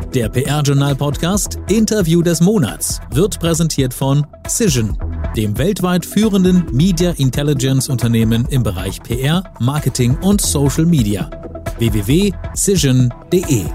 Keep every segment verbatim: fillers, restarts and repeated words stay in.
Der P R-Journal-Podcast Interview des Monats wird präsentiert von Cision, dem weltweit führenden Media Intelligence-Unternehmen im Bereich P R, Marketing und Social Media. w w w punkt cision punkt d e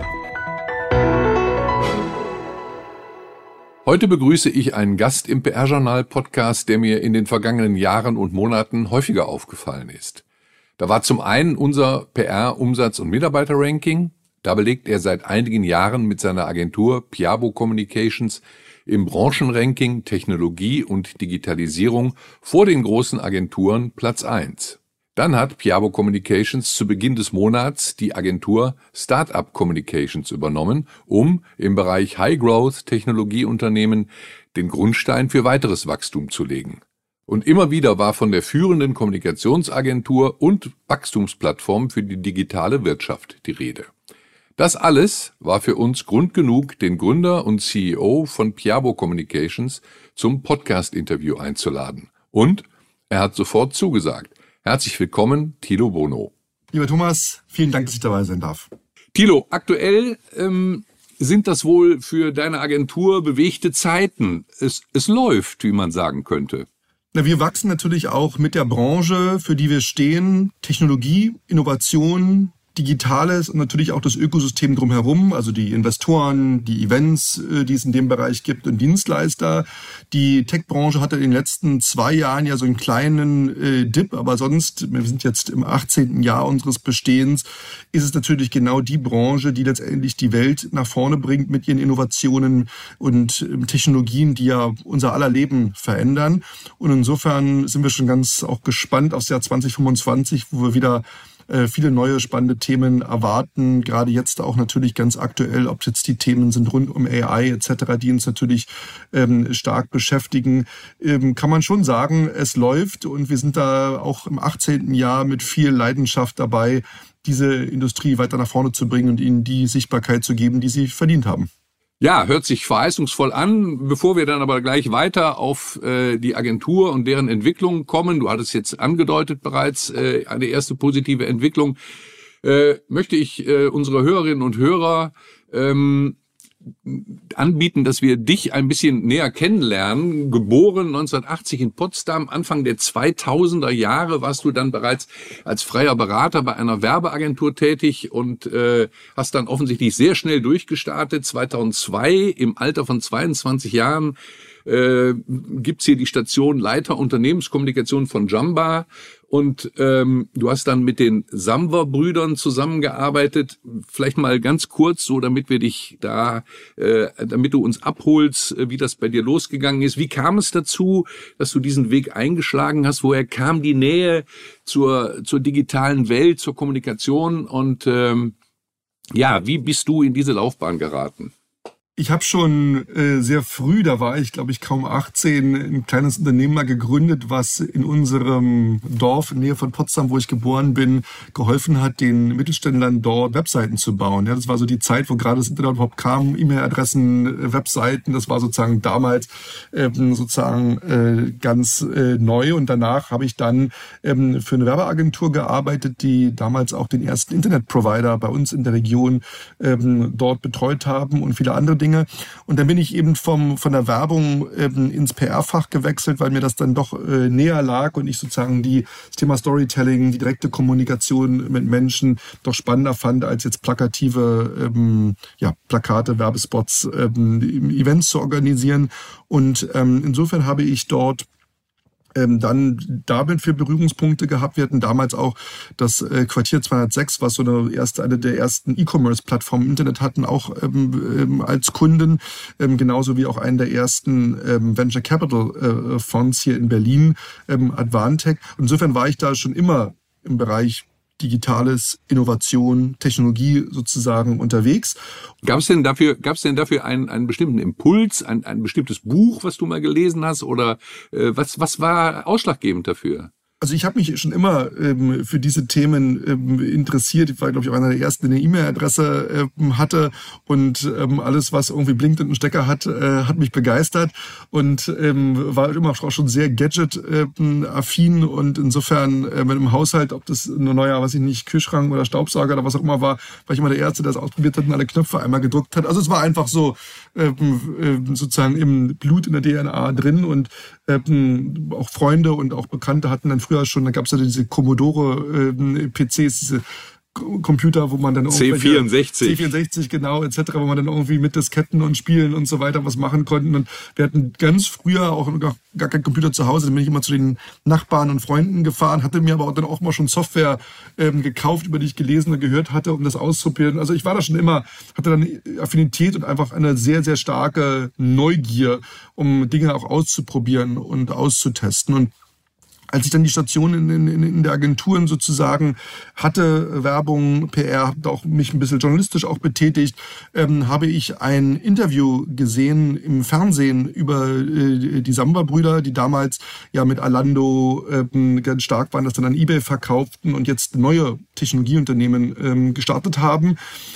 Heute begrüße ich einen Gast im P R-Journal-Podcast, der mir in den vergangenen Jahren und Monaten häufiger aufgefallen ist. Da war zum einen unser P R-Umsatz- und Mitarbeiter-Ranking. Da belegt er seit einigen Jahren mit seiner Agentur Piabo Communications im Branchenranking Technologie und Digitalisierung vor den großen Agenturen Platz eins. Dann hat Piabo Communications zu Beginn des Monats die Agentur Startup Communications übernommen, um im Bereich High-Growth-Technologieunternehmen den Grundstein für weiteres Wachstum zu legen. Und immer wieder war von der führenden Kommunikationsagentur und Wachstumsplattform für die digitale Wirtschaft die Rede. Das alles war für uns Grund genug, den Gründer und C E O von Piabo Communications zum Podcast-Interview einzuladen. Und er hat sofort zugesagt. Herzlich willkommen, Thilo Bono. Lieber Thomas, vielen Dank, dass ich dabei sein darf. Thilo, aktuell ähm, sind das wohl für deine Agentur bewegte Zeiten. Es, es läuft, wie man sagen könnte. Na, wir wachsen natürlich auch mit der Branche, für die wir stehen. Technologie, Innovation, Digitales und natürlich auch das Ökosystem drumherum, also die Investoren, die Events, die es in dem Bereich gibt und Dienstleister. Die Tech-Branche hatte in den letzten zwei Jahren ja so einen kleinen äh, Dip, aber sonst, wir sind jetzt im achtzehnten Jahr unseres Bestehens, ist es natürlich genau die Branche, die letztendlich die Welt nach vorne bringt mit ihren Innovationen und äh, Technologien, die ja unser aller Leben verändern. Und insofern sind wir schon ganz auch gespannt aufs Jahr zwanzig fünfundzwanzig, wo wir wieder viele neue spannende Themen erwarten, gerade jetzt auch natürlich ganz aktuell, ob jetzt die Themen sind rund um A I et cetera, die uns natürlich ähm, stark beschäftigen, ähm, kann man schon sagen, es läuft und wir sind da auch im achtzehnten Jahr mit viel Leidenschaft dabei, diese Industrie weiter nach vorne zu bringen und ihnen die Sichtbarkeit zu geben, die sie verdient haben. Ja, hört sich verheißungsvoll an. Bevor wir dann aber gleich weiter auf äh, die Agentur und deren Entwicklung kommen, du hattest jetzt angedeutet bereits äh, eine erste positive Entwicklung, äh, möchte ich äh, unsere Hörerinnen und Hörer ähm, anbieten, dass wir dich ein bisschen näher kennenlernen. Geboren neunzehnhundertachtzig in Potsdam, Anfang der zweitausender Jahre warst du dann bereits als freier Berater bei einer Werbeagentur tätig und äh, hast dann offensichtlich sehr schnell durchgestartet. zweitausendzwei, im Alter von zweiundzwanzig Jahren, äh, gibt's hier die Station Leiter Unternehmenskommunikation von Jamba. Und ähm, du hast dann mit den Samwer-Brüdern zusammengearbeitet. Vielleicht mal ganz kurz, so damit wir dich da, äh, damit du uns abholst, wie das bei dir losgegangen ist. Wie kam es dazu, dass du diesen Weg eingeschlagen hast? Woher kam die Nähe zur zur digitalen Welt, zur Kommunikation? Und ähm, ja, wie bist du in diese Laufbahn geraten? Ich habe schon äh, sehr früh, da war ich, glaube ich, kaum achtzehn, ein kleines Unternehmen mal gegründet, was in unserem Dorf in Nähe von Potsdam, wo ich geboren bin, geholfen hat, den Mittelständlern dort Webseiten zu bauen. Ja, das war so die Zeit, wo gerade das Internet überhaupt kam, E-Mail-Adressen, Webseiten, das war sozusagen damals ähm, sozusagen äh, ganz äh, neu. Und danach habe ich dann ähm, für eine Werbeagentur gearbeitet, die damals auch den ersten Internetprovider bei uns in der Region ähm, dort betreut haben und viele andere Dinge. Und dann bin ich eben vom von der Werbung ähm, ins P R-Fach gewechselt, weil mir das dann doch äh, näher lag und ich sozusagen die, das Thema Storytelling, die direkte Kommunikation mit Menschen doch spannender fand, als jetzt plakative ähm, ja, Plakate, Werbespots, ähm, Events zu organisieren. Und ähm, insofern habe ich dort Ähm, dann damit für Berührungspunkte gehabt. Wir hatten damals auch das äh, Quartier zweihundertsechs, was so eine erste, eine der ersten E-Commerce-Plattformen im Internet hatten, auch ähm, ähm, als Kunden, ähm, genauso wie auch einen der ersten ähm, Venture Capital äh, Fonds hier in Berlin, ähm, Advantech. Insofern war ich da schon immer im Bereich Digitales, Innovation, Technologie sozusagen unterwegs. Gab es denn dafür, gab es denn dafür einen, einen bestimmten Impuls, ein, ein bestimmtes Buch, was du mal gelesen hast, oder äh, was, was war ausschlaggebend dafür? Also ich habe mich schon immer ähm, für diese Themen ähm, interessiert. Ich war, glaube ich, auch einer der ersten, der eine E-Mail-Adresse ähm, hatte und ähm, alles, was irgendwie blinkt und einen Stecker hat, äh, hat mich begeistert und ähm, war immer auch schon sehr Gadget-affin und insofern äh, mit dem Haushalt, ob das ein neuer, weiß ich nicht, Kühlschrank oder Staubsauger oder was auch immer war, war ich immer der Erste, der es ausprobiert hat und alle Knöpfe einmal gedrückt hat. Also es war einfach so ähm, äh, sozusagen im Blut, in der D N A drin und ähm, auch Freunde und auch Bekannte hatten dann früher schon, da gab es ja diese Commodore-P Cs, diese Computer, wo man dann C vierundsechzig C vierundsechzig, genau, et cetera, wo man dann irgendwie mit Disketten und Spielen und so weiter was machen konnten. Und wir hatten ganz früher auch gar, gar keinen Computer zu Hause. Dann bin ich immer zu den Nachbarn und Freunden gefahren, hatte mir aber auch dann auch mal schon Software ähm, gekauft, über die ich gelesen und gehört hatte, um das auszuprobieren. Also ich war da schon immer, hatte dann Affinität und einfach eine sehr, sehr starke Neugier, um Dinge auch auszuprobieren und auszutesten. Und als ich dann die Station in, in, in der Agenturen sozusagen hatte, Werbung, P R, habe auch mich ein bisschen journalistisch auch betätigt, ähm, habe ich ein Interview gesehen im Fernsehen über äh, die Samba-Brüder, die damals ja mit Alando ähm, ganz stark waren, das dann an eBay verkauften und jetzt neue Technologieunternehmen ähm, gestartet haben.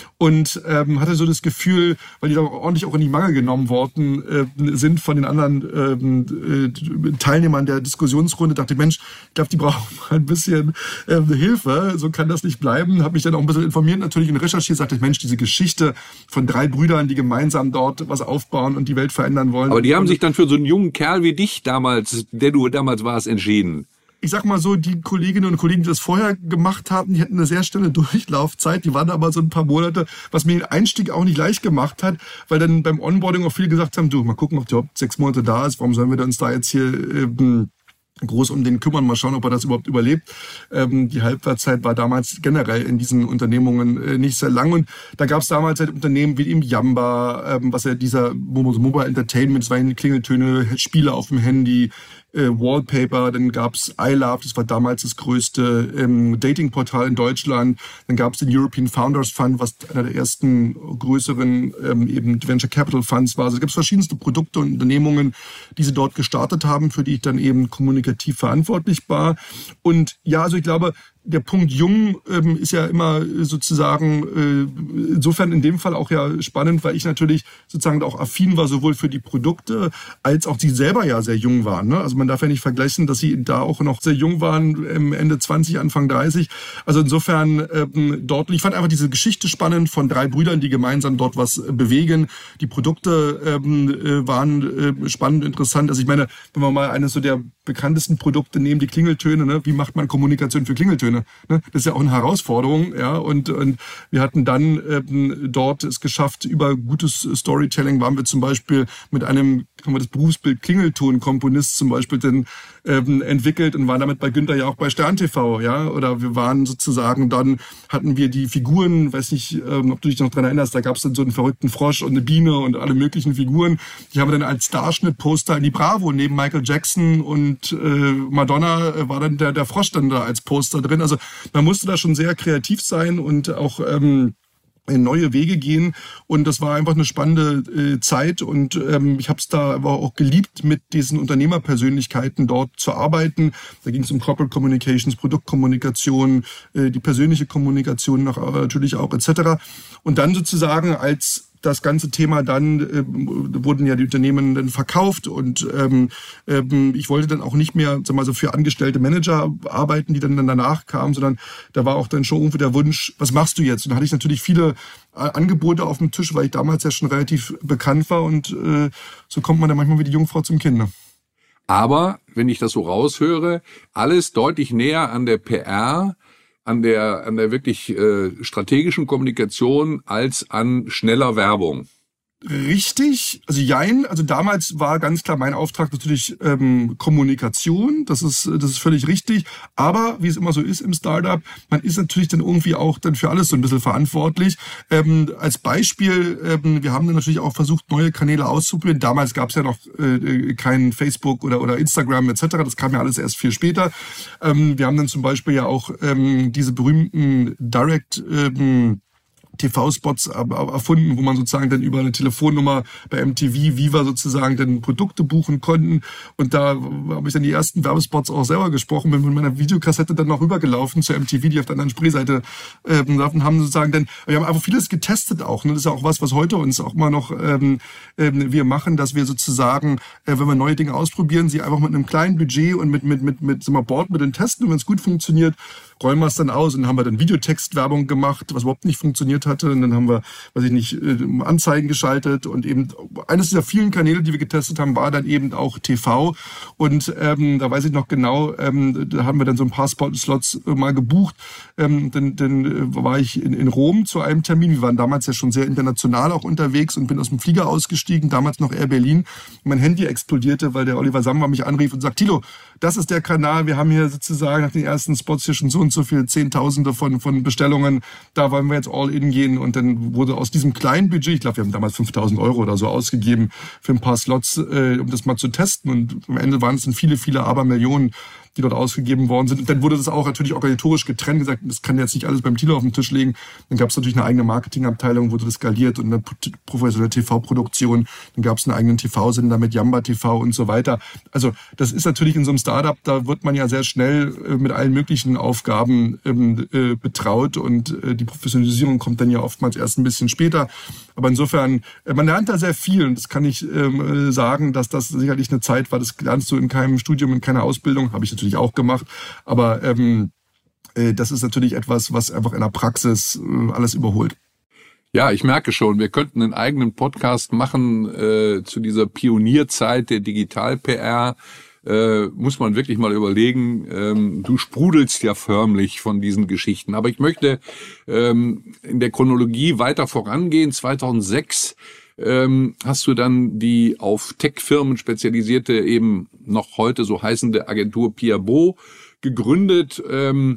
Und ähm, hatte so das Gefühl, weil die da ordentlich auch in die Mangel genommen worden äh, sind von den anderen ähm, äh, Teilnehmern der Diskussionsrunde, dachte ich, Mensch, ich glaube, die brauchen mal ein bisschen äh, Hilfe, so kann das nicht bleiben. Habe mich dann auch ein bisschen informiert natürlich und recherchiert, sagte ich, Mensch, diese Geschichte von drei Brüdern, die gemeinsam dort was aufbauen und die Welt verändern wollen. Aber die haben sich dann für so einen jungen Kerl wie dich damals, der du damals warst, entschieden. Ich sag mal so, die Kolleginnen und Kollegen, die das vorher gemacht haben, die hatten eine sehr schnelle Durchlaufzeit. Die waren aber so ein paar Monate, was mir den Einstieg auch nicht leicht gemacht hat, weil dann beim Onboarding auch viele gesagt haben, du, mal gucken, ob der überhaupt sechs Monate da ist. Warum sollen wir uns da jetzt hier ähm, groß um den kümmern, mal schauen, ob er das überhaupt überlebt. Ähm, die Halbwertszeit war damals generell in diesen Unternehmungen äh, nicht sehr lang und da gab es damals halt Unternehmen wie im Yamba, ähm, was ja dieser Mobile Entertainment, das waren Klingeltöne, Spiele auf dem Handy, äh, Wallpaper, dann gab's iLove, das war damals das größte ähm, Datingportal in Deutschland, dann gab's den European Founders Fund, was einer der ersten größeren ähm, eben Venture Capital Funds war. Also es gab verschiedenste Produkte und Unternehmungen, die sie dort gestartet haben, für die ich dann eben kommunikativ verantwortlich war. Und ja, also ich glaube, der Punkt jung ähm, ist ja immer sozusagen äh, insofern in dem Fall auch ja spannend, weil ich natürlich sozusagen auch affin war, sowohl für die Produkte, als auch sie selber ja sehr jung waren. Ne? Also man darf ja nicht vergleichen, dass sie da auch noch sehr jung waren, ähm, Ende zwanzig, Anfang dreißig. Also insofern ähm, dort, ich fand einfach diese Geschichte spannend von drei Brüdern, die gemeinsam dort was bewegen. Die Produkte ähm, äh, waren äh, spannend, interessant. Also ich meine, wenn wir mal eines so der bekanntesten Produkte nehmen, die Klingeltöne, ne? Wie macht man Kommunikation für Klingeltöne? Ne? Das ist ja auch eine Herausforderung, ja. Und, und wir hatten dann ähm, dort es geschafft, über gutes Storytelling waren wir zum Beispiel mit einem, haben wir das Berufsbild Klingelton-Komponist zum Beispiel dann ähm, entwickelt und waren damit bei Günther ja auch bei Stern T V, ja. Oder wir waren sozusagen, dann hatten wir die Figuren, weiß nicht, ähm, ob du dich noch dran erinnerst, da gab es dann so einen verrückten Frosch und eine Biene und alle möglichen Figuren. Die haben wir dann als Starschnitt-Poster in die Bravo neben Michael Jackson und äh, Madonna äh, war dann der, der Frosch dann da als Poster drin. Also man musste da schon sehr kreativ sein und auch ähm, in neue Wege gehen und das war einfach eine spannende äh, Zeit und ähm, ich habe es da aber auch geliebt, mit diesen Unternehmerpersönlichkeiten dort zu arbeiten. Da ging es um Corporate Communications, Produktkommunikation, äh, die persönliche Kommunikation nach, äh, natürlich auch et cetera. Und dann sozusagen als das ganze Thema dann äh, wurden ja die Unternehmen dann verkauft und ähm, ähm, ich wollte dann auch nicht mehr, sag mal so, für angestellte Manager arbeiten, die dann, dann danach kamen, sondern da war auch dann schon irgendwie der Wunsch, was machst du jetzt? Und da hatte ich natürlich viele äh, Angebote auf dem Tisch, weil ich damals ja schon relativ bekannt war und äh, so kommt man dann manchmal wie die Jungfrau zum Kind. Aber, wenn ich das so raushöre, alles deutlich näher an der P R, an der an der wirklich äh, strategischen Kommunikation als an schneller Werbung. Richtig, also jein, also damals war ganz klar mein Auftrag natürlich ähm, Kommunikation, das ist das ist völlig richtig, aber wie es immer so ist im Startup, man ist natürlich dann irgendwie auch dann für alles so ein bisschen verantwortlich. Ähm, als Beispiel, ähm, wir haben dann natürlich auch versucht, neue Kanäle auszuprobieren. Damals gab es ja noch äh, kein Facebook oder oder Instagram et cetera, das kam ja alles erst viel später. Ähm, wir haben dann zum Beispiel ja auch ähm, diese berühmten Direct ähm, T V-Spots erfunden, wo man sozusagen dann über eine Telefonnummer bei M T V, Viva sozusagen dann Produkte buchen konnten. Und da habe ich dann die ersten Werbespots auch selber gesprochen, bin mit meiner Videokassette dann noch rübergelaufen zur M T V, die auf der anderen Spreeseite äh, haben sozusagen dann, wir haben einfach vieles getestet auch. Ne? Das ist ja auch was, was heute uns auch mal noch ähm, ähm, wir machen, dass wir sozusagen, äh, wenn wir neue Dinge ausprobieren, sie einfach mit einem kleinen Budget und mit mit mit mit so mal Bordmitteln testen, und wenn es gut funktioniert, räumen wir es dann aus, und dann haben wir dann Videotextwerbung gemacht, was überhaupt nicht funktioniert hatte, und dann haben wir, weiß ich nicht, Anzeigen geschaltet, und eben eines dieser vielen Kanäle, die wir getestet haben, war dann eben auch T V, und ähm, da weiß ich noch genau, ähm, da haben wir dann so ein paar Spot-Slots mal gebucht, ähm, dann, dann war ich in, in Rom zu einem Termin, wir waren damals ja schon sehr international auch unterwegs, und bin aus dem Flieger ausgestiegen, damals noch Air Berlin, und mein Handy explodierte, weil der Oliver Samwer mich anrief und sagt, Thilo, das ist der Kanal, wir haben hier sozusagen nach den ersten Spots hier schon so und so viele Zehntausende von, von Bestellungen, da wollen wir jetzt all in gehen, und dann wurde aus diesem kleinen Budget, ich glaube, wir haben damals fünftausend Euro oder so ausgegeben für ein paar Slots, äh, um das mal zu testen, und am Ende waren es dann viele, viele Abermillionen, die dort ausgegeben worden sind. Und dann wurde das auch natürlich organisatorisch getrennt, gesagt, das kann jetzt nicht alles beim Thilo auf den Tisch legen. Dann gab es natürlich eine eigene Marketingabteilung, wurde das skaliert, und eine professionelle T V-Produktion. Dann gab es einen eigenen T V-Sender mit Yamba T V und so weiter. Also das ist natürlich in so einem Startup, da wird man ja sehr schnell äh, mit allen möglichen Aufgaben ähm, äh, betraut, und äh, die Professionalisierung kommt dann ja oftmals erst ein bisschen später. Aber insofern, äh, man lernt da sehr viel, und das kann ich ähm, sagen, dass das sicherlich eine Zeit war, das lernst du in keinem Studium, in keiner Ausbildung, habe ich natürlich auch gemacht, aber ähm, äh, das ist natürlich etwas, was einfach in der Praxis äh, alles überholt. Ja, ich merke schon, wir könnten einen eigenen Podcast machen äh, zu dieser Pionierzeit der Digital-P R. Äh, muss man wirklich mal überlegen. Ähm, du sprudelst ja förmlich von diesen Geschichten. Aber ich möchte ähm, in der Chronologie weiter vorangehen. zweitausendsechs ähm, hast du dann die auf Tech-Firmen spezialisierte, eben noch heute so heißende Agentur Piabo gegründet. Ähm,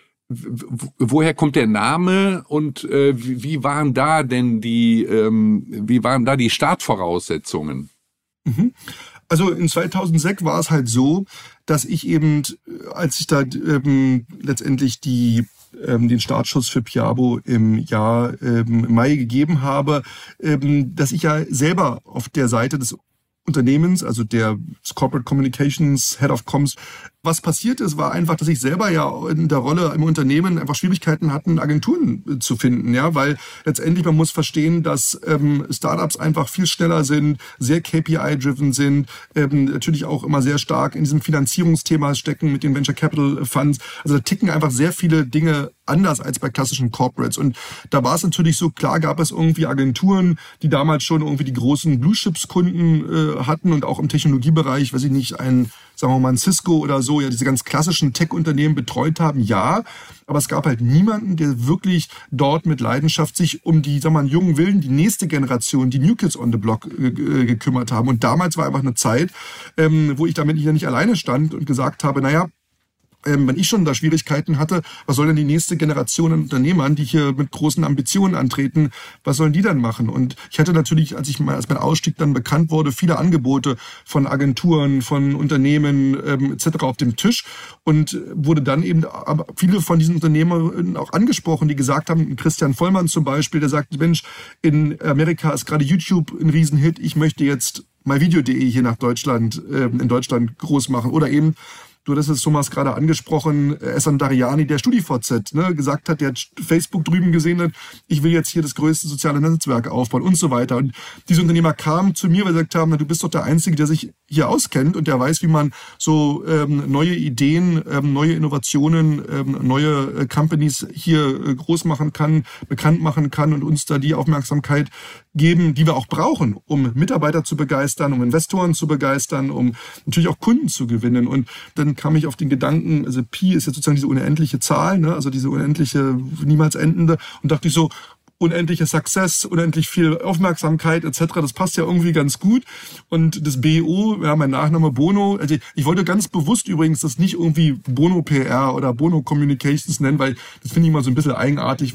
woher kommt der Name, und äh, wie waren da denn die, ähm, wie waren da die Startvoraussetzungen? Mhm. Also in zweitausendsechs war es halt so, dass ich eben, als ich da ähm, letztendlich die ähm, den Startschuss für Piabo im Jahr ähm, im Mai gegeben habe, ähm, dass ich ja selber auf der Seite des Unternehmens, also der Corporate Communications Head of Comms, was passiert ist, war einfach, dass ich selber ja in der Rolle im Unternehmen einfach Schwierigkeiten hatten, Agenturen zu finden, ja, weil letztendlich man muss verstehen, dass ähm, Startups einfach viel schneller sind, sehr K P I-driven sind, ähm, natürlich auch immer sehr stark in diesem Finanzierungsthema stecken mit den Venture Capital Funds. Also da ticken einfach sehr viele Dinge anders als bei klassischen Corporates. Und da war es natürlich so, klar gab es irgendwie Agenturen, die damals schon irgendwie die großen Blue-Chips-Kunden äh, hatten, und auch im Technologiebereich, weiß ich nicht, ein, sagen wir mal, ein Cisco oder so, ja, diese ganz klassischen Tech-Unternehmen betreut haben, ja. Aber es gab halt niemanden, der wirklich dort mit Leidenschaft sich um die, sagen wir mal, jungen Wilden, die nächste Generation, die New Kids on the Block äh, gekümmert haben. Und damals war einfach eine Zeit, ähm, wo ich damit hier nicht alleine stand und gesagt habe, naja, Ähm, wenn ich schon da Schwierigkeiten hatte, was soll denn die nächste Generation an Unternehmern, die hier mit großen Ambitionen antreten, was sollen die dann machen? Und ich hatte natürlich, als ich mal, als mein Ausstieg dann bekannt wurde, viele Angebote von Agenturen, von Unternehmen ähm, et cetera auf dem Tisch, und wurde dann eben aber viele von diesen Unternehmern auch angesprochen, die gesagt haben, Christian Vollmann zum Beispiel, der sagt, Mensch, in Amerika ist gerade YouTube ein Riesenhit, ich möchte jetzt myvideo punkt de hier nach Deutschland, äh, in Deutschland groß machen, oder eben Du hattest es, Thomas, gerade angesprochen, Ehsan Dariani, der StudiVZ, ne, gesagt hat, der hat Facebook drüben gesehen hat, ich will jetzt hier das größte soziale Netzwerk aufbauen und so weiter. Und diese Unternehmer kamen zu mir, weil sie gesagt haben, na, du bist doch der Einzige, der sich hier auskennt und der weiß, wie man so ähm, neue Ideen, ähm, neue Innovationen, ähm, neue äh, Companies hier äh, groß machen kann, bekannt machen kann und uns da die Aufmerksamkeit geben, die wir auch brauchen, um Mitarbeiter zu begeistern, um Investoren zu begeistern, um natürlich auch Kunden zu gewinnen. Und dann kam ich auf den Gedanken, also Pi ist jetzt sozusagen diese unendliche Zahl, ne, also diese unendliche, niemals endende, und dachte ich so, unendlicher Success, unendlich viel Aufmerksamkeit et cetera. Das passt ja irgendwie ganz gut. Und das B O, ja, mein Nachname Bono, also ich wollte ganz bewusst übrigens das nicht irgendwie Bono P R oder Bono Communications nennen, weil das finde ich immer so ein bisschen eigenartig, weil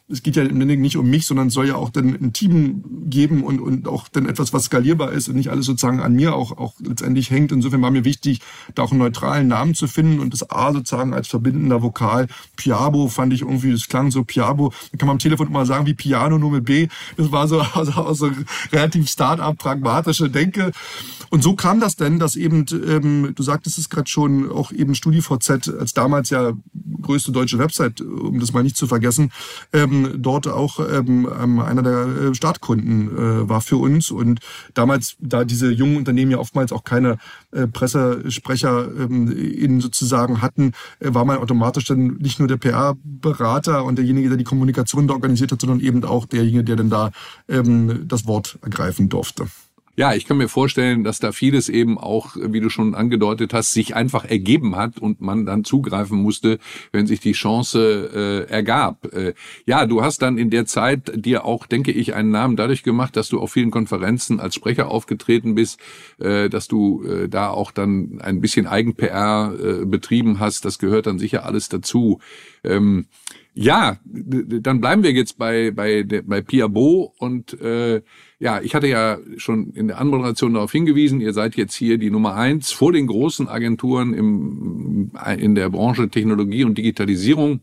es geht ja im Endeffekt nicht um mich, sondern es soll ja auch dann ein Team geben und, und auch dann etwas, was skalierbar ist und nicht alles sozusagen an mir auch, auch letztendlich hängt. Insofern war mir wichtig, da auch einen neutralen Namen zu finden und das A sozusagen als verbindender Vokal. Piabo fand ich irgendwie, das klang so Piabo. Da kann man am Telefon immer sagen, wie Piano nur mit B. Das war so, also, also relativ Start-up, pragmatische Denke. Und so kam das denn, dass eben, ähm, du sagtest es gerade schon, auch eben StudiVZ als damals ja größte deutsche Website, um das mal nicht zu vergessen, ähm, dort auch ähm, einer der Startkunden äh, war für uns. Und damals, da diese jungen Unternehmen ja oftmals auch keine äh, Pressesprecher ähm, in sozusagen hatten, äh, war man automatisch dann nicht nur der P R-Berater und derjenige, der die Kommunikation da organisiert hat, sondern eben auch derjenige, der dann da ähm, das Wort ergreifen durfte. Ja, ich kann mir vorstellen, dass da vieles eben auch, wie du schon angedeutet hast, sich einfach ergeben hat und man dann zugreifen musste, wenn sich die Chance äh, ergab. Äh, ja, du hast dann in der Zeit dir auch, denke ich, einen Namen dadurch gemacht, dass du auf vielen Konferenzen als Sprecher aufgetreten bist, äh, dass du äh, da auch dann ein bisschen Eigen-P R äh, betrieben hast. Das gehört dann sicher alles dazu. Ähm, ja, dann bleiben wir jetzt bei bei bei Piabo und äh, ja, ich hatte ja schon in der Anmoderation darauf hingewiesen, ihr seid jetzt hier die Nummer eins vor den großen Agenturen im in der Branche Technologie und Digitalisierung.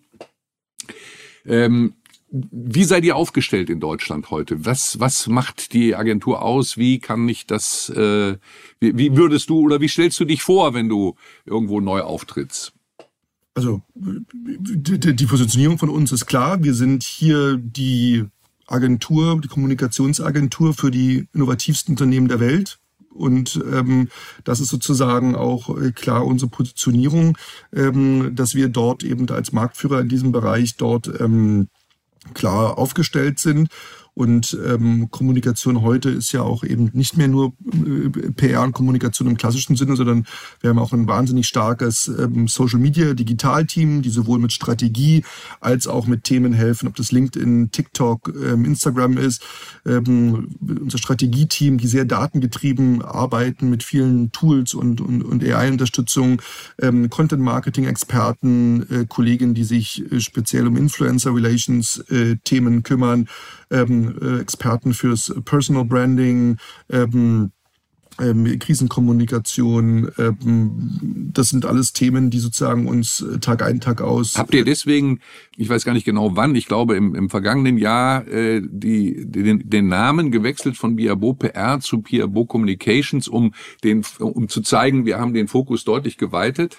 Ähm, wie seid ihr aufgestellt in Deutschland heute? Was was macht die Agentur aus? Wie kann ich das? Äh, wie, wie würdest du oder wie stellst du dich vor, wenn du irgendwo neu auftrittst? Also die, die Positionierung von uns ist klar. Wir sind hier die Agentur, die Kommunikationsagentur für die innovativsten Unternehmen der Welt. Und ähm, das ist sozusagen auch äh, klar unsere Positionierung, ähm, dass wir dort eben als Marktführer in diesem Bereich dort ähm, klar aufgestellt sind. Und ähm, Kommunikation heute ist ja auch eben nicht mehr nur äh, P R und Kommunikation im klassischen Sinne, sondern wir haben auch ein wahnsinnig starkes ähm, Social-Media-Digital-Team, die sowohl mit Strategie als auch mit Themen helfen, ob das LinkedIn, TikTok, ähm, Instagram ist. Ähm, unser Strategie-Team, die sehr datengetrieben arbeiten mit vielen Tools und, und, und A I-Unterstützung, ähm, Content-Marketing-Experten, äh, Kollegen, die sich äh, speziell um Influencer-Relations-Themen äh, kümmern, ähm, Experten fürs Personal Branding, ähm, ähm, Krisenkommunikation. Ähm, das sind alles Themen, die sozusagen uns Tag ein, Tag aus... Habt ihr deswegen, ich weiß gar nicht genau wann, ich glaube im, im vergangenen Jahr äh, die, den, den Namen gewechselt von Piabo P R zu Piabo Communications, um, den, um zu zeigen, wir haben den Fokus deutlich geweitet?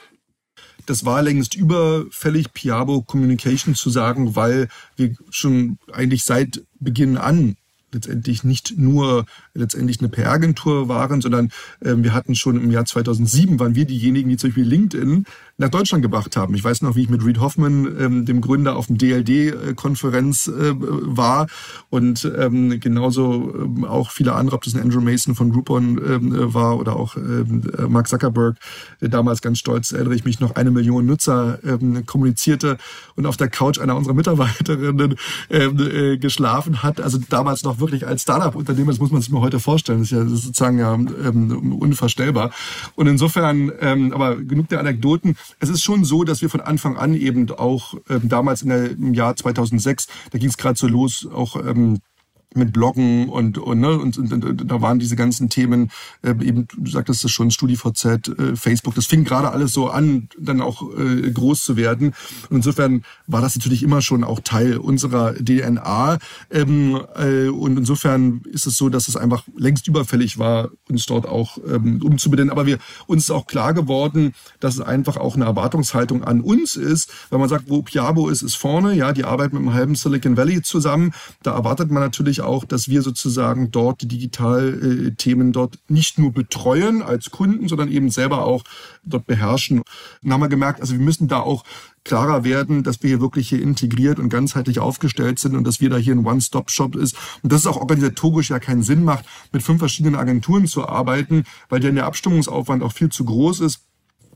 Das war längst überfällig, Piabo Communication zu sagen, weil wir schon eigentlich seit Beginn an letztendlich nicht nur letztendlich eine P R-Agentur waren, sondern äh, wir hatten schon im Jahr zweitausendsieben, waren wir diejenigen, die zum Beispiel LinkedIn nach Deutschland gebracht haben. Ich weiß noch, wie ich mit Reid Hoffman, ähm, dem Gründer, auf dem D L D-Konferenz äh, war und ähm, genauso ähm, auch viele andere, ob das ein Andrew Mason von Groupon ähm, war oder auch ähm, Mark Zuckerberg, der damals ganz stolz, erinnere ich mich noch, eine Million Nutzer ähm, kommunizierte und auf der Couch einer unserer Mitarbeiterinnen ähm, äh, geschlafen hat. Also damals noch wirklich als Startup-Unternehmen, das muss man sich mal heute vorstellen, das ist ja das ist sozusagen ja ähm, unvorstellbar. Und insofern, ähm, aber genug der Anekdoten. Es ist schon so, dass wir von Anfang an eben auch ähm, damals in der, im Jahr zweitausendsechs, da ging es gerade so los, auch ähm, mit Bloggen und und, ne, und und, und da waren diese ganzen Themen, äh, eben, du sagtest es schon, StudiVZ, äh, Facebook, das fing gerade alles so an, dann auch äh, groß zu werden. Und insofern war das natürlich immer schon auch Teil unserer D N A. Ähm, äh, und insofern ist es so, dass es einfach längst überfällig war, uns dort auch ähm, umzubenennen. Aber wir uns ist auch klar geworden, dass es einfach auch eine Erwartungshaltung an uns ist, weil man sagt, wo Piabo ist, ist vorne. Ja, die arbeiten mit einem halben Silicon Valley zusammen. Da erwartet man natürlich auch, dass wir sozusagen dort die Digitalthemen dort nicht nur betreuen als Kunden, sondern eben selber auch dort beherrschen. Und dann haben wir gemerkt, also wir müssen da auch klarer werden, dass wir hier wirklich hier integriert und ganzheitlich aufgestellt sind und dass wir da hier ein One-Stop-Shop ist. Und dass es auch organisatorisch ja keinen Sinn macht, mit fünf verschiedenen Agenturen zu arbeiten, weil dann der Abstimmungsaufwand auch viel zu groß ist.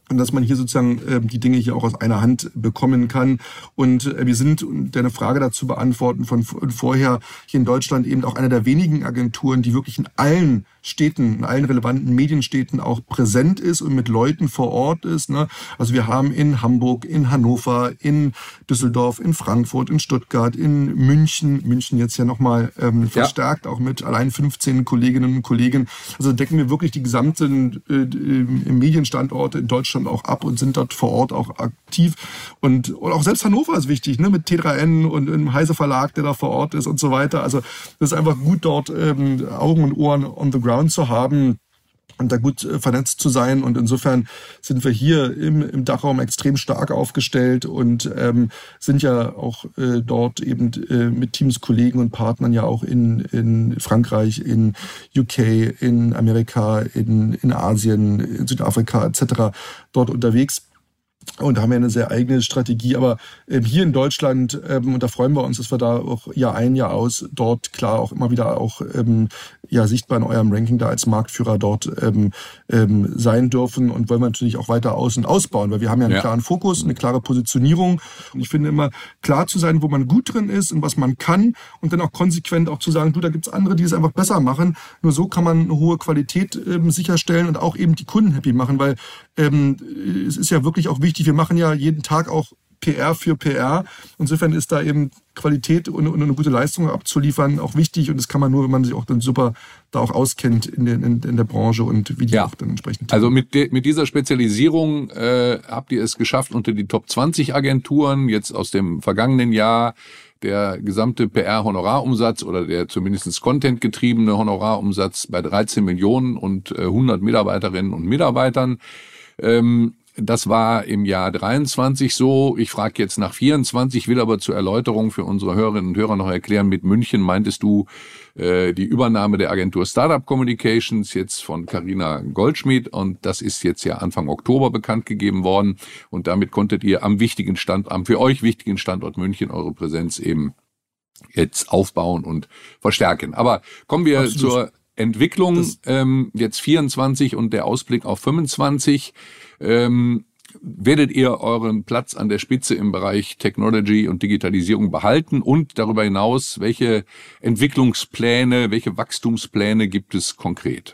Und dass man hier sozusagen äh, die Dinge hier auch aus einer Hand bekommen kann. Und äh, wir sind, um deine Frage dazu beantworten, von, von vorher hier in Deutschland eben auch einer der wenigen Agenturen, die wirklich in allen Städten, in allen relevanten Medienstädten auch präsent ist und mit Leuten vor Ort ist. Ne? Also wir haben in Hamburg, in Hannover, in Düsseldorf, in Frankfurt, in Stuttgart, in München, München jetzt ja nochmal ähm, verstärkt, ja. auch mit allein fünfzehn Kolleginnen und Kollegen. Also decken wir wirklich die gesamten äh, Medienstandorte in Deutschland auch ab und sind dort vor Ort auch aktiv. Und, und auch selbst Hannover ist wichtig, ne? mit T drei N und einem Heise Verlag, der da vor Ort ist und so weiter. Also das ist einfach gut, dort ähm, Augen und Ohren on the ground zu haben und da gut äh, vernetzt zu sein. Und insofern sind wir hier im, im Dachraum extrem stark aufgestellt und ähm, sind ja auch äh, dort eben äh, mit Teams, Kollegen und Partnern ja auch in, in Frankreich, in U K, in Amerika, in, in Asien, in Südafrika et cetera dort unterwegs. Und haben ja eine sehr eigene Strategie. Aber ähm, hier in Deutschland, ähm, und da freuen wir uns, dass wir da auch Jahr ein, Jahr aus dort klar auch immer wieder auch ähm, ja sichtbar in eurem Ranking da als Marktführer dort ähm, ähm, sein dürfen und wollen wir natürlich auch weiter aus- und ausbauen, weil wir haben ja einen ja. klaren Fokus, eine klare Positionierung. Und ich finde immer klar zu sein, wo man gut drin ist und was man kann und dann auch konsequent auch zu sagen, du, da gibt's andere, die es einfach besser machen. Nur so kann man eine hohe Qualität ähm, sicherstellen und auch eben die Kunden happy machen, weil ähm, es ist ja wirklich auch wichtig, wir machen ja jeden Tag auch P R für P R. Insofern ist da eben Qualität und, und eine gute Leistung abzuliefern auch wichtig. Und das kann man nur, wenn man sich auch dann super da auch auskennt in, den, in, in der Branche und wie die ja. auch dann entsprechend. Also mit, de, mit dieser Spezialisierung äh, habt ihr es geschafft, unter die Top zwanzig Agenturen jetzt aus dem vergangenen Jahr der gesamte P R-Honorarumsatz oder der zumindest Content-getriebene Honorarumsatz bei dreizehn Millionen und äh, hundert Mitarbeiterinnen und Mitarbeitern. Ähm, Das war im Jahr dreiundzwanzig so. Ich frage jetzt nach vierundzwanzig, will aber zur Erläuterung für unsere Hörerinnen und Hörer noch erklären, mit München meintest du äh, die Übernahme der Agentur Startup Communications jetzt von Carina Goldschmidt und das ist jetzt ja Anfang Oktober bekannt gegeben worden und damit konntet ihr am wichtigen Stand, am für euch wichtigen Standort München eure Präsenz eben jetzt aufbauen und verstärken. Aber kommen wir Absolut. zur Entwicklung, ähm, jetzt vierundzwanzig und der Ausblick auf fünfundzwanzig. Ähm, werdet ihr euren Platz an der Spitze im Bereich Technology und Digitalisierung behalten und darüber hinaus, welche Entwicklungspläne, welche Wachstumspläne gibt es konkret?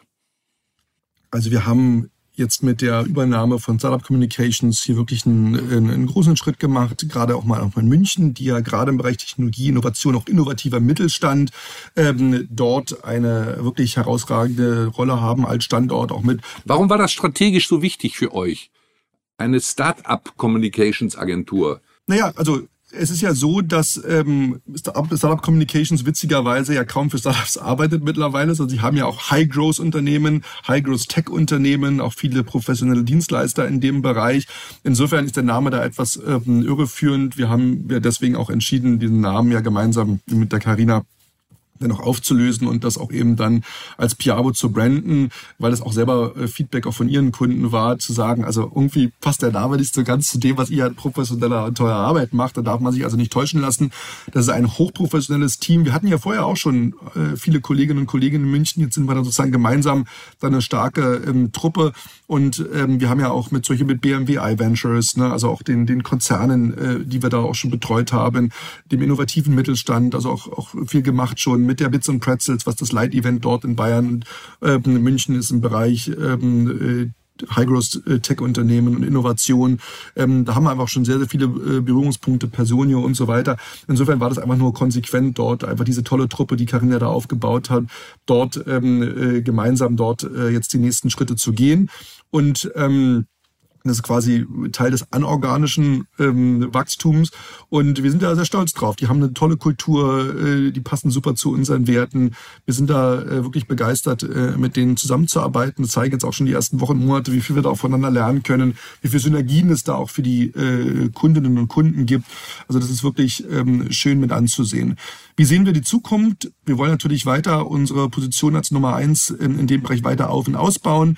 Also wir haben jetzt mit der Übernahme von Startup Communications hier wirklich einen, einen großen Schritt gemacht, gerade auch mal auch in München, die ja gerade im Bereich Technologie, Innovation, auch innovativer Mittelstand ähm, dort eine wirklich herausragende Rolle haben als Standort auch mit. Warum war das strategisch so wichtig für euch? Eine Startup Communications Agentur? Naja, also es ist ja so, dass ähm, Startup Communications witzigerweise ja kaum für Startups arbeitet mittlerweile. Also sie haben ja auch High-Growth-Unternehmen, High-Growth-Tech-Unternehmen, auch viele professionelle Dienstleister in dem Bereich. Insofern ist der Name da etwas ähm, irreführend. Wir haben ja deswegen auch entschieden, diesen Namen ja gemeinsam mit der Carina dann noch aufzulösen und das auch eben dann als Piabo zu branden, weil es auch selber äh, Feedback auch von ihren Kunden war, zu sagen, also irgendwie passt der Name nicht so ganz zu dem, was ihr an professioneller und teurer Arbeit macht. Da darf man sich also nicht täuschen lassen. Das ist ein hochprofessionelles Team. Wir hatten ja vorher auch schon äh, viele Kolleginnen und Kollegen in München. Jetzt sind wir dann sozusagen gemeinsam dann eine starke ähm, Truppe und ähm, wir haben ja auch mit solche mit B M W iVentures, ne, also auch den den Konzernen, äh, die wir da auch schon betreut haben, dem innovativen Mittelstand, also auch auch viel gemacht schon mit der Bits and Pretzels, was das Light-Event dort in Bayern und äh, München ist im Bereich ähm, High-Growth-Tech-Unternehmen und Innovation. Ähm, da haben wir einfach schon sehr, sehr viele äh, Berührungspunkte, Personio und so weiter. Insofern war das einfach nur konsequent dort, einfach diese tolle Truppe, die Carina da aufgebaut hat, dort ähm, äh, gemeinsam dort äh, jetzt die nächsten Schritte zu gehen. Und ähm, das ist quasi Teil des anorganischen ähm, Wachstums und wir sind da sehr stolz drauf. Die haben eine tolle Kultur, äh, die passen super zu unseren Werten. Wir sind da äh, wirklich begeistert, äh, mit denen zusammenzuarbeiten. Das zeigen jetzt auch schon die ersten Wochen, Monate, wie viel wir da auch voneinander lernen können, wie viele Synergien es da auch für die äh, Kundinnen und Kunden gibt. Also das ist wirklich ähm, schön mit anzusehen. Wie sehen wir die Zukunft? Wir wollen natürlich weiter unsere Position als Nummer eins in, in dem Bereich weiter auf- und ausbauen.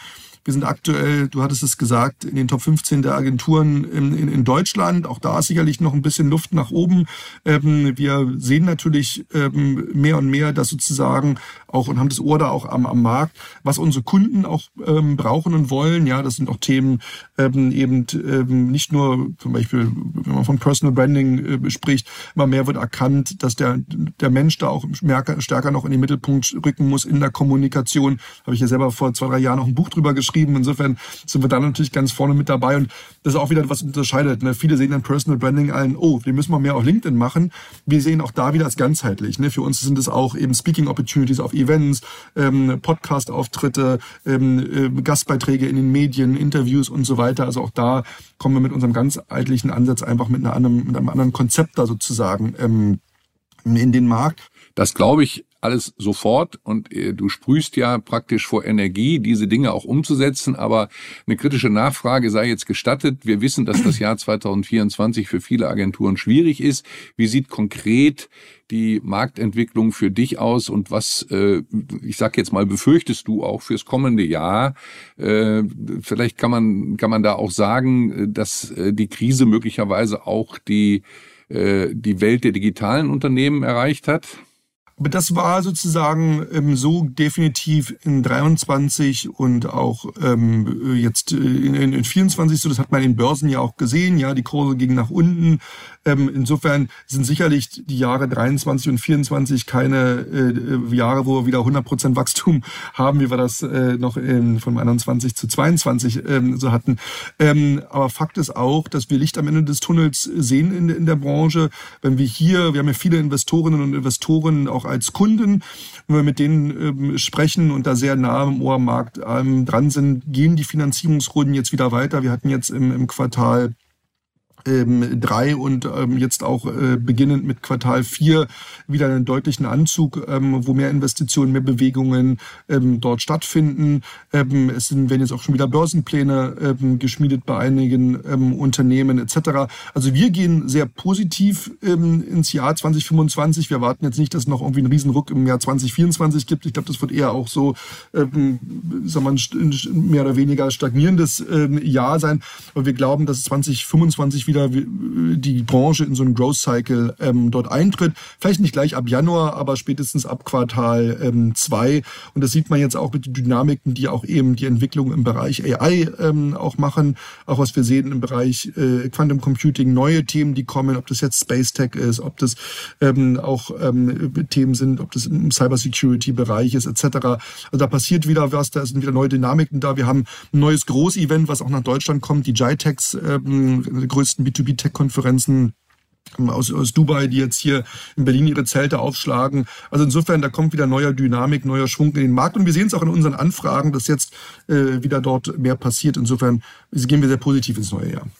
Wir sind aktuell, du hattest es gesagt, in den Top fünfzehn der Agenturen in, in, in Deutschland. Auch da ist sicherlich noch ein bisschen Luft nach oben. Ähm, wir sehen natürlich ähm, mehr und mehr, dass sozusagen auch, und haben das Ohr da auch am, am Markt, was unsere Kunden auch ähm, brauchen und wollen. Ja, das sind auch Themen ähm, eben ähm, nicht nur zum Beispiel, wenn man von Personal Branding äh, spricht, immer mehr wird erkannt, dass der der Mensch da auch stärker, stärker noch in den Mittelpunkt rücken muss in der Kommunikation. Habe ich ja selber vor zwei, drei Jahren noch ein Buch drüber geschrieben. Insofern sind wir da natürlich ganz vorne mit dabei. Und das ist auch wieder, was unterscheidet. Ne? Viele sehen dann Personal Branding ein, oh, wir müssen mal mehr auf LinkedIn machen. Wir sehen auch da wieder als ganzheitlich. Ne? Für uns sind es auch eben Speaking Opportunities auf Events, ähm, Podcast-Auftritte, ähm, äh, Gastbeiträge in den Medien, Interviews und so weiter. Also auch da kommen wir mit unserem ganzheitlichen Ansatz einfach mit, einer anderen, mit einem anderen Konzept da sozusagen ähm, in den Markt. Das glaube ich alles sofort und äh, du sprühst ja praktisch vor Energie, diese Dinge auch umzusetzen, aber eine kritische Nachfrage sei jetzt gestattet. Wir wissen, dass das Jahr zwanzig vierundzwanzig für viele Agenturen schwierig ist. Wie sieht konkret die Marktentwicklung für dich aus und was, äh, ich sag jetzt mal, befürchtest du auch fürs kommende Jahr? Äh, vielleicht kann man, kann man da auch sagen, dass äh, die Krise möglicherweise auch die die Welt der digitalen Unternehmen erreicht hat? Aber das war sozusagen ähm, so definitiv in dreiundzwanzig und auch ähm, jetzt in, in vierundzwanzig so. Das hat man in den Börsen ja auch gesehen. Ja, die Kurse gingen nach unten. Ähm, insofern sind sicherlich die Jahre dreiundzwanzig und vierundzwanzig keine äh, Jahre, wo wir wieder hundert Prozent Wachstum haben, wie wir das äh, noch in, von einundzwanzig zu zweiundzwanzig ähm, so hatten. Ähm, aber Fakt ist auch, dass wir Licht am Ende des Tunnels sehen in, in der Branche. Wenn wir hier, wir haben ja viele Investorinnen und Investoren auch als Kunden, wenn wir mit denen ähm, sprechen und da sehr nah am Ohrmarkt ähm, dran sind, gehen die Finanzierungsrunden jetzt wieder weiter. Wir hatten jetzt im, im Quartal Ähm, drei und ähm, jetzt auch äh, beginnend mit Quartal vier wieder einen deutlichen Anzug, ähm, wo mehr Investitionen, mehr Bewegungen ähm, dort stattfinden. Ähm, es sind, werden jetzt auch schon wieder Börsenpläne ähm, geschmiedet bei einigen ähm, Unternehmen et cetera. Also wir gehen sehr positiv ähm, ins Jahr zwanzig fünfundzwanzig. Wir erwarten jetzt nicht, dass es noch irgendwie einen Riesenruck im Jahr zwanzig vierundzwanzig gibt. Ich glaube, das wird eher auch so, ähm, sagen wir, ein mehr oder weniger stagnierendes ähm, Jahr sein. Aber wir glauben, dass zwanzig fünfundzwanzig wieder die Branche in so einen Growth Cycle ähm, dort eintritt. Vielleicht nicht gleich ab Januar, aber spätestens ab Quartal ähm, zwei. Und das sieht man jetzt auch mit den Dynamiken, die auch eben die Entwicklung im Bereich A I ähm, auch machen. Auch was wir sehen im Bereich äh, Quantum Computing, neue Themen, die kommen, ob das jetzt Space Tech ist, ob das ähm, auch ähm, Themen sind, ob das im Cybersecurity-Bereich ist et cetera. Also da passiert wieder was, da sind wieder neue Dynamiken da. Wir haben ein neues Groß-Event, was auch nach Deutschland kommt, die GITEX, ähm, die größten B zwei B Tech-Konferenzen aus, aus Dubai, die jetzt hier in Berlin ihre Zelte aufschlagen. Also insofern, da kommt wieder neuer Dynamik, neuer Schwung in den Markt. Und wir sehen es auch in unseren Anfragen, dass jetzt äh, wieder dort mehr passiert. Insofern gehen wir sehr positiv ins neue Jahr.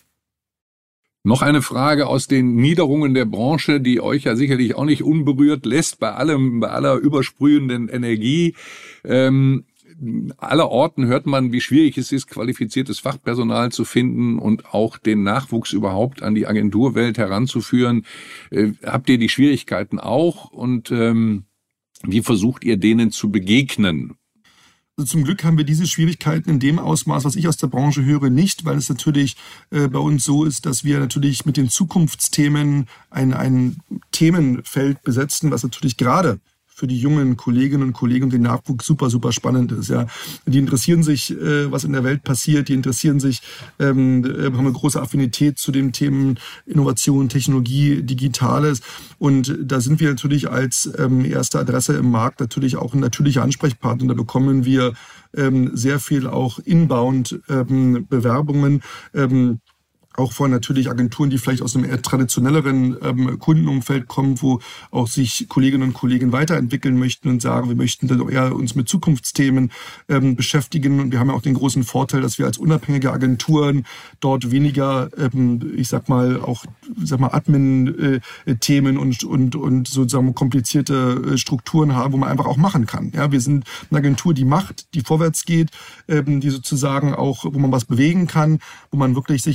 Noch eine Frage aus den Niederungen der Branche, die euch ja sicherlich auch nicht unberührt lässt bei allem, bei aller übersprühenden Energie. Ähm, aller Orten hört man, wie schwierig es ist, qualifiziertes Fachpersonal zu finden und auch den Nachwuchs überhaupt an die Agenturwelt heranzuführen. Äh, habt ihr die Schwierigkeiten auch und ähm, wie versucht ihr denen zu begegnen? Also zum Glück haben wir diese Schwierigkeiten in dem Ausmaß, was ich aus der Branche höre, nicht, weil es natürlich äh, bei uns so ist, dass wir natürlich mit den Zukunftsthemen ein, ein Themenfeld besetzen, was natürlich gerade für die jungen Kolleginnen und Kollegen und den Nachwuchs super, super spannend ist. Ja, die interessieren sich, äh, was in der Welt passiert. Die interessieren sich, ähm, haben eine große Affinität zu den Themen Innovation, Technologie, Digitales. Und da sind wir natürlich als ähm, erste Adresse im Markt natürlich auch ein natürlicher Ansprechpartner. Da bekommen wir ähm, sehr viel auch inbound ähm, Bewerbungen. Ähm, Auch von natürlich Agenturen, die vielleicht aus einem eher traditionelleren ähm, Kundenumfeld kommen, wo auch sich Kolleginnen und Kollegen weiterentwickeln möchten und sagen, wir möchten dann eher uns mit Zukunftsthemen ähm, beschäftigen. Und wir haben ja auch den großen Vorteil, dass wir als unabhängige Agenturen dort weniger, ähm, ich sag mal, auch ich sag mal Admin-Themen äh, und und und sozusagen komplizierte äh, Strukturen haben, wo man einfach auch machen kann. Ja, wir sind eine Agentur, die macht, die vorwärts geht, ähm, die sozusagen auch, wo man was bewegen kann, wo man wirklich sich auf die Kern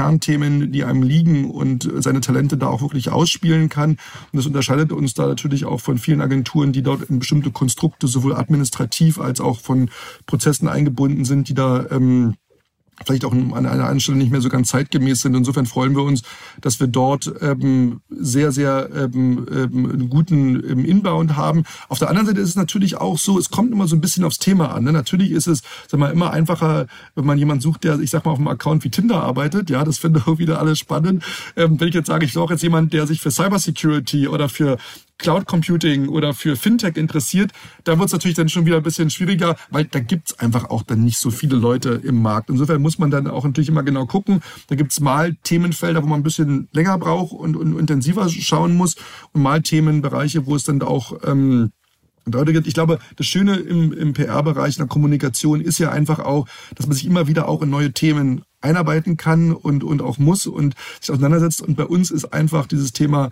Kernthemen, die einem liegen und seine Talente da auch wirklich ausspielen kann. Und das unterscheidet uns da natürlich auch von vielen Agenturen, die dort in bestimmte Konstrukte sowohl administrativ als auch von Prozessen eingebunden sind, die da ähm, vielleicht auch an einer anderen Stelle nicht mehr so ganz zeitgemäß sind. Insofern freuen wir uns, dass wir dort ähm, sehr, sehr ähm, ähm, einen guten ähm, Inbound haben. Auf der anderen Seite ist es natürlich auch so, es kommt immer so ein bisschen aufs Thema an. Ne? Natürlich ist es, sag mal, immer einfacher, wenn man jemanden sucht, der, ich sag mal, auf einem Account wie Tinder arbeitet. Ja, das finde ich auch wieder alles spannend. Ähm, wenn ich jetzt sage, ich brauche jetzt jemanden, der sich für Cybersecurity oder für Cloud Computing oder für Fintech interessiert, da wird es natürlich dann schon wieder ein bisschen schwieriger, weil da gibt's einfach auch dann nicht so viele Leute im Markt. Insofern muss man dann auch natürlich immer genau gucken. Da gibt's mal Themenfelder, wo man ein bisschen länger braucht und, und intensiver schauen muss und mal Themenbereiche, wo es dann auch ähm, ich glaube, das Schöne im, im P R-Bereich, in der Kommunikation ist ja einfach auch, dass man sich immer wieder auch in neue Themen einarbeiten kann und, und auch muss und sich auseinandersetzt. Und bei uns ist einfach dieses Thema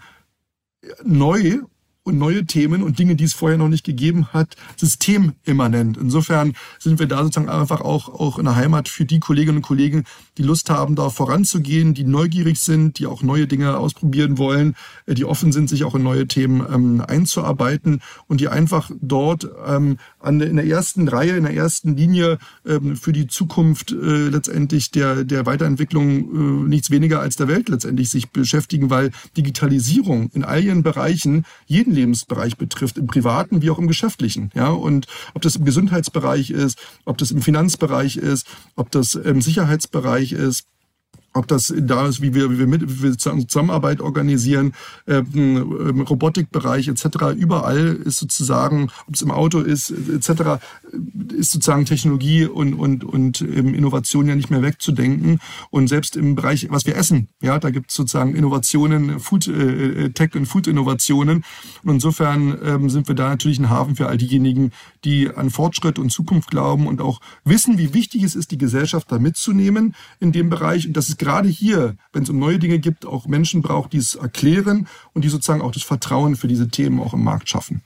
neu und neue Themen und Dinge, die es vorher noch nicht gegeben hat, systemimmanent. Insofern sind wir da sozusagen einfach auch, auch in der Heimat für die Kolleginnen und Kollegen, die Lust haben, da voranzugehen, die neugierig sind, die auch neue Dinge ausprobieren wollen, die offen sind, sich auch in neue Themen ähm, einzuarbeiten und die einfach dort ähm, an, in der ersten Reihe, in der ersten Linie ähm, für die Zukunft äh, letztendlich der, der Weiterentwicklung äh, nichts weniger als der Welt letztendlich sich beschäftigen, weil Digitalisierung in all ihren Bereichen jeden Lebensbereich betrifft, im privaten wie auch im geschäftlichen. Ja, und ob das im Gesundheitsbereich ist, ob das im Finanzbereich ist, ob das im Sicherheitsbereich ist, ob das da ist, wie wir, wie wir mit, wie wir Zusammenarbeit organisieren, ähm, im Robotikbereich et cetera. Überall ist sozusagen, ob es im Auto ist et cetera, ist sozusagen Technologie und und und ähm, Innovation ja nicht mehr wegzudenken. Und selbst im Bereich, was wir essen, ja, da gibt es sozusagen Innovationen, Food äh, Tech und Food Innovationen. Und insofern ähm, sind wir da natürlich ein Hafen für all diejenigen, die an Fortschritt und Zukunft glauben und auch wissen, wie wichtig es ist, die Gesellschaft da mitzunehmen in dem Bereich. Und das ist gerade hier, wenn es um neue Dinge gibt, auch Menschen braucht, die es erklären und die sozusagen auch das Vertrauen für diese Themen auch im Markt schaffen.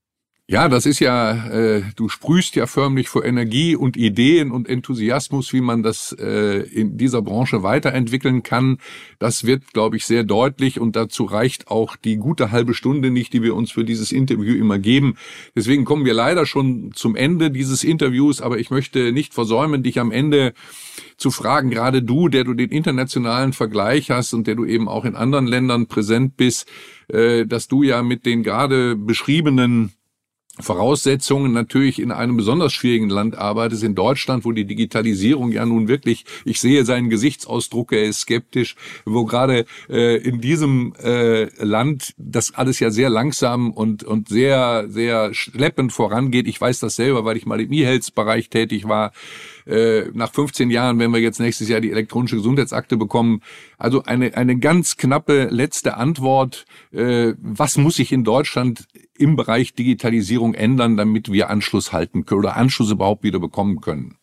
Ja, das ist ja, äh, du sprühst ja förmlich vor Energie und Ideen und Enthusiasmus, wie man das äh, in dieser Branche weiterentwickeln kann. Das wird, glaube ich, sehr deutlich und dazu reicht auch die gute halbe Stunde nicht, die wir uns für dieses Interview immer geben. Deswegen kommen wir leider schon zum Ende dieses Interviews, aber ich möchte nicht versäumen, dich am Ende zu fragen, gerade du, der du den internationalen Vergleich hast und der du eben auch in anderen Ländern präsent bist, äh, dass du ja mit den gerade beschriebenen Voraussetzungen natürlich in einem besonders schwierigen Land arbeitest, in Deutschland, wo die Digitalisierung ja nun wirklich, ich sehe seinen Gesichtsausdruck, er ist skeptisch, wo gerade äh, in diesem äh, Land das alles ja sehr langsam und und sehr, sehr schleppend vorangeht. Ich weiß das selber, weil ich mal im E-Health-Bereich tätig war. Äh, nach fünfzehn Jahren, wenn wir jetzt nächstes Jahr die elektronische Gesundheitsakte bekommen. Also eine eine ganz knappe letzte Antwort. Äh, was muss sich in Deutschland im Bereich Digitalisierung ändern, damit wir Anschluss halten können oder Anschluss überhaupt wieder bekommen können?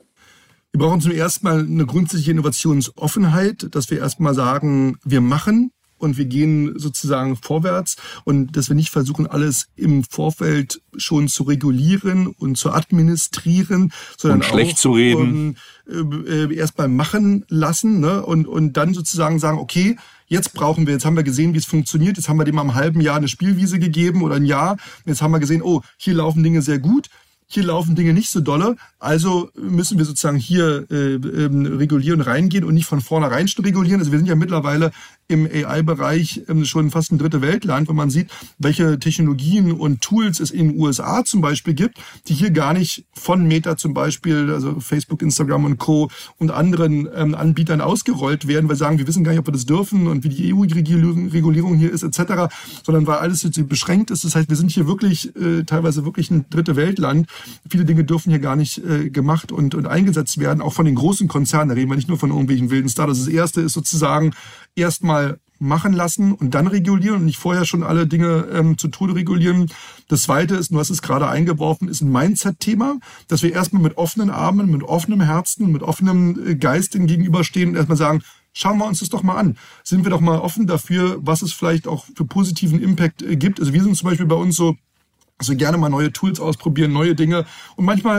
Wir brauchen zum ersten Mal eine grundsätzliche Innovationsoffenheit, dass wir erstmal sagen, wir machen und wir gehen sozusagen vorwärts und dass wir nicht versuchen, alles im Vorfeld schon zu regulieren und zu administrieren, sondern und schlecht auch zu reden. Ähm, äh, erst mal machen lassen, ne? und und dann sozusagen sagen, okay, jetzt brauchen wir, jetzt haben wir gesehen, wie es funktioniert, jetzt haben wir dem am halben Jahr eine Spielwiese gegeben oder ein Jahr, jetzt haben wir gesehen, oh, hier laufen Dinge sehr gut, hier laufen Dinge nicht so dolle, also müssen wir sozusagen hier äh, ähm, regulieren, reingehen und nicht von vornherein schon regulieren. Also wir sind ja mittlerweile im A I-Bereich ähm, schon fast ein dritte Weltland, wenn man sieht, welche Technologien und Tools es in den U S A zum Beispiel gibt, die hier gar nicht von Meta zum Beispiel, also Facebook, Instagram und Co. und anderen ähm, Anbietern ausgerollt werden, weil wir sagen, wir wissen gar nicht, ob wir das dürfen und wie die E U-Regulierung hier ist et cetera, sondern weil alles jetzt beschränkt ist. Das heißt, wir sind hier wirklich äh, teilweise wirklich ein dritte Weltland. Viele Dinge dürfen hier gar nicht äh, gemacht und, und eingesetzt werden, auch von den großen Konzernen. Da reden wir nicht nur von irgendwelchen wilden Startups. Das erste ist sozusagen erstmal machen lassen und dann regulieren und nicht vorher schon alle Dinge ähm, zu Tode regulieren. Das zweite ist, du hast es gerade eingeworfen, ist ein Mindset-Thema, dass wir erstmal mit offenen Armen, mit offenem Herzen, mit offenem Geist gegenüberstehen und erstmal sagen, schauen wir uns das doch mal an. Sind wir doch mal offen dafür, was es vielleicht auch für positiven Impact gibt. Also wir sind zum Beispiel bei uns so, dass wir gerne mal neue Tools ausprobieren, neue Dinge. Und manchmal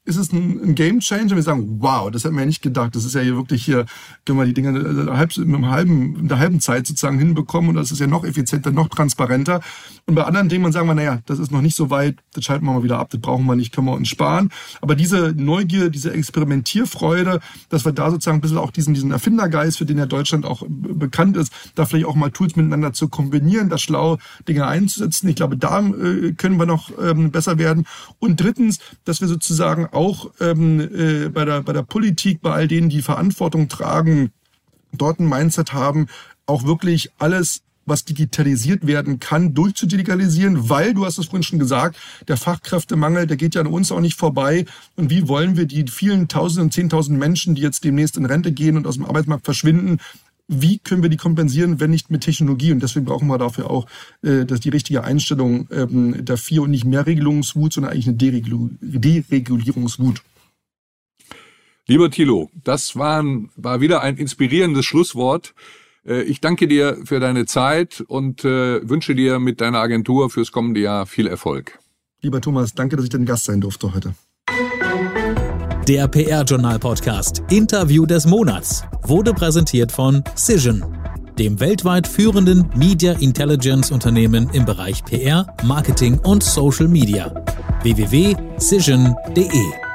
ist es ein, ein Game Changer. Wir sagen, wow, das hätten wir ja nicht gedacht. Das ist ja hier wirklich hier, können wir die Dinge halb, mit einem halben, in der halben Zeit sozusagen hinbekommen und das ist ja noch effizienter, noch transparenter. Und bei anderen Dingen sagen wir, naja, das ist noch nicht so weit, das schalten wir mal wieder ab, das brauchen wir nicht, können wir uns sparen. Aber diese Neugier, diese Experimentierfreude, dass wir da sozusagen ein bisschen auch diesen, diesen Erfindergeist, für den ja Deutschland auch bekannt ist, da vielleicht auch mal Tools miteinander zu kombinieren, da schlau Dinge einzusetzen. Ich glaube, da äh, können wir noch ähm, besser werden. Und drittens, dass wir sozusagen auch ähm, äh, bei der bei der Politik, bei all denen, die Verantwortung tragen, dort ein Mindset haben, auch wirklich alles, was digitalisiert werden kann, durchzudigitalisieren, weil, du hast es vorhin schon gesagt, der Fachkräftemangel, der geht ja an uns auch nicht vorbei. Und wie wollen wir die vielen Tausenden und Zehntausend Menschen, die jetzt demnächst in Rente gehen und aus dem Arbeitsmarkt verschwinden, wie können wir die kompensieren, wenn nicht mit Technologie? Und deswegen brauchen wir dafür auch äh, dass die richtige Einstellung ähm, dafür und nicht mehr Regelungswut, sondern eigentlich eine Deregul- Deregulierungswut. Lieber Thilo, das waren, war wieder ein inspirierendes Schlusswort. Äh, ich danke dir für deine Zeit und äh, wünsche dir mit deiner Agentur fürs kommende Jahr viel Erfolg. Lieber Thomas, danke, dass ich dein Gast sein durfte heute. Der P R-Journal-Podcast Interview des Monats wurde präsentiert von Cision, dem weltweit führenden Media Intelligence Unternehmen im Bereich P R, Marketing und Social Media. w w w punkt cision punkt d e